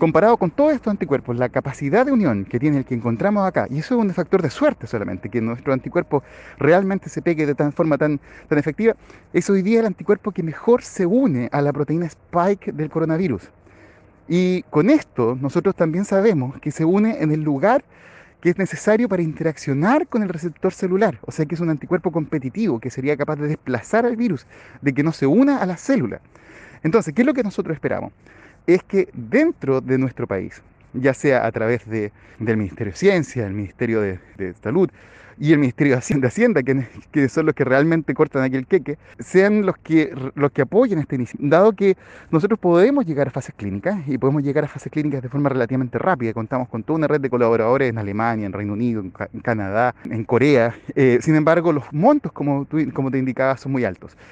Comparado con todos estos anticuerpos, la capacidad de unión que tiene el que encontramos acá, y eso es un factor de suerte solamente, que nuestro anticuerpo realmente se pegue de forma tan efectiva, es hoy día el anticuerpo que mejor se une a la proteína Spike del coronavirus. Y con esto nosotros también sabemos que se une en el lugar que es necesario para interaccionar con el receptor celular, o sea que es un anticuerpo competitivo que sería capaz de desplazar al virus, de que no se una a la célula. Entonces, ¿qué es lo que nosotros esperamos? Es que dentro de nuestro país, ya sea a través del Ministerio de Ciencia, el Ministerio de Salud y el Ministerio de Hacienda, que son los que realmente cortan aquí el queque, sean los que apoyen esta iniciativa, dado que nosotros podemos llegar a fases clínicas y podemos llegar a fases clínicas de forma relativamente rápida. Contamos con toda una red de colaboradores en Alemania, en Reino Unido, en Canadá, en Corea. Sin embargo, los montos, como te indicaba, son muy altos.